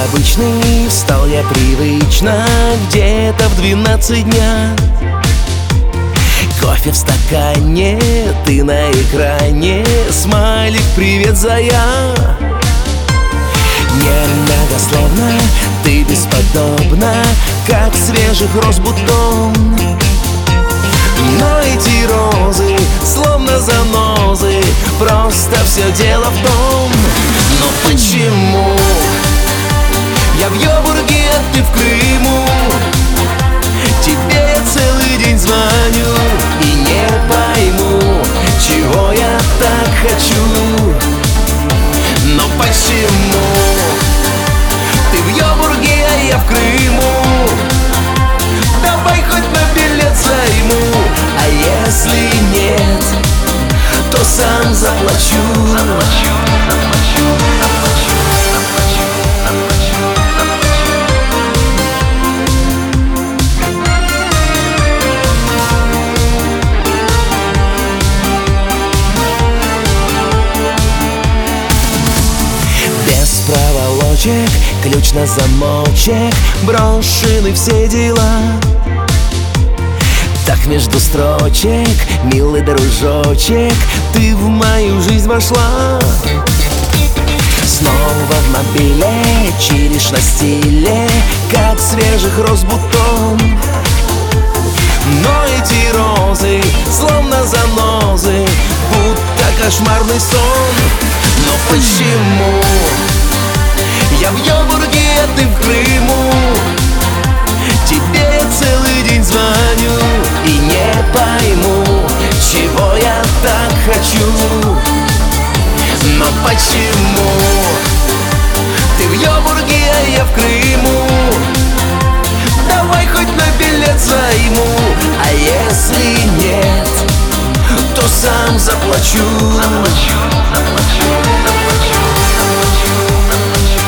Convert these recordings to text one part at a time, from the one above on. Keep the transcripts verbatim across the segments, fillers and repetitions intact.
обычный, встал я привычно где-то в двенадцать дня. Кофе в стакане, ты на экране, смайлик «Привет, зая». Немногословно, ты бесподобна, как свежих роз бутон. Но эти розы, словно занозы, просто все дело в том. Но почему я в Йобурге, а ты в Крыму? Тебе я целый день звоню и не пойму, чего я так хочу. Но почему ты в Йобурге, а я в Крыму? Давай хоть на билет займу, а если нет, то сам заплачу. Заплачу, заплачу, заплачу, заплачу, заплачу. Без проволочек, ключ на замочек, брошены все дела. Так между строчек, милый дружочек, ты в мою жизнь вошла. Снова в мобиле, чиришь на стиле, как свежих роз бутон. Но эти розы, словно занозы, будто кошмарный сон. Но почему я в Йобурге, а ты в Крыму? Тебе я целый день звоню и не пойму, чего я так хочу. Но почему ты в Йобурге, а я в Крыму? Давай хоть на билет займу, а если нет, то сам заплачу. Заплачу, заплачу, заплачу, заплачу, заплачу.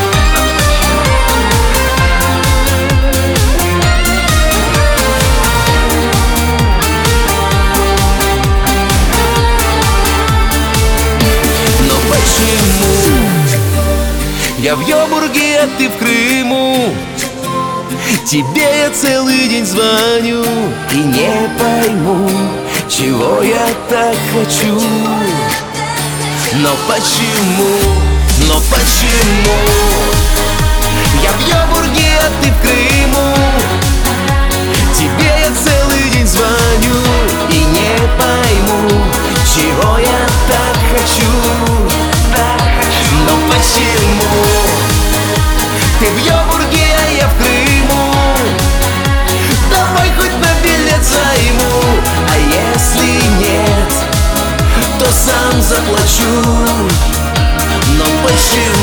Я в Йобурге, а ты в Крыму. Тебе я целый день звоню и не пойму, чего я так хочу. Но почему, но почему я в Йобурге, а ты в Крыму? Тебе я целый день звоню и не пойму, чего я так хочу. Но почему ты в Йобурге, а я в Крыму? Давай хоть на билет займу, а если нет, то сам заплачу. Но почему